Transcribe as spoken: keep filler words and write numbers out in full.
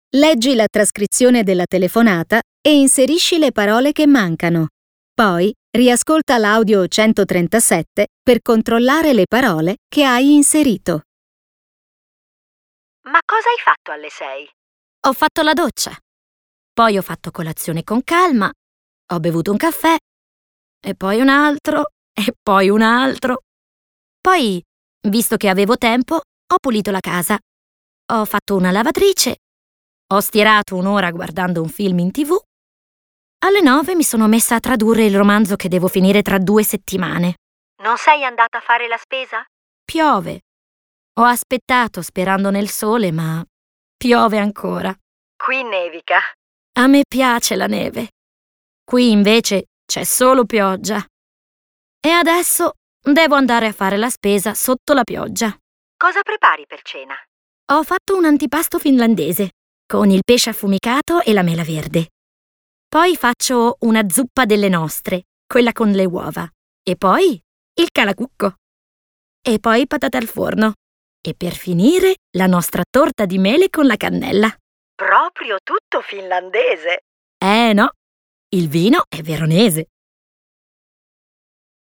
Leggi la trascrizione della telefonata e inserisci le parole che mancano. Poi riascolta l'audio centotrentasette per controllare le parole che hai inserito. Ma cosa hai fatto alle sei? Ho fatto la doccia. Poi ho fatto colazione con calma. Ho bevuto un caffè. E poi un altro. E poi un altro. Poi, visto che avevo tempo, ho pulito la casa. Ho fatto una lavatrice. Ho stirato un'ora guardando un film in tivù. Alle nove mi sono messa a tradurre il romanzo che devo finire tra due settimane. Non sei andata a fare la spesa? Piove. Ho aspettato sperando nel sole, ma piove ancora. Qui nevica. A me piace la neve. Qui invece c'è solo pioggia. E adesso devo andare a fare la spesa sotto la pioggia. Cosa prepari per cena? Ho fatto un antipasto finlandese, con il pesce affumicato e la mela verde. Poi faccio una zuppa delle nostre, quella con le uova. E poi il calacucco. E poi patate al forno. E per finire la nostra torta di mele con la cannella. Proprio tutto finlandese. Eh no, il vino è veronese.